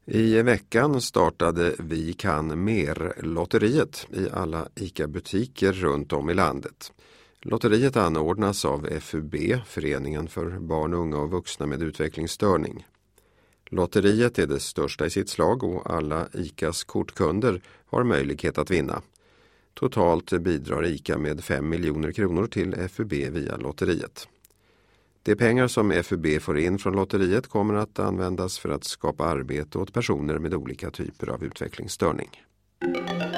I veckan startade Vi kan mer-lotteriet i alla ICA-butiker runt om i landet. Lotteriet anordnas av FUB, Föreningen för barn, unga och vuxna med utvecklingsstörning. Lotteriet är det största i sitt slag och alla ICAs kortkunder har möjlighet att vinna. Totalt bidrar ICA med 5 miljoner kronor till FUB via lotteriet. De pengar som FUB får in från lotteriet kommer att användas för att skapa arbete åt personer med olika typer av utvecklingsstörning.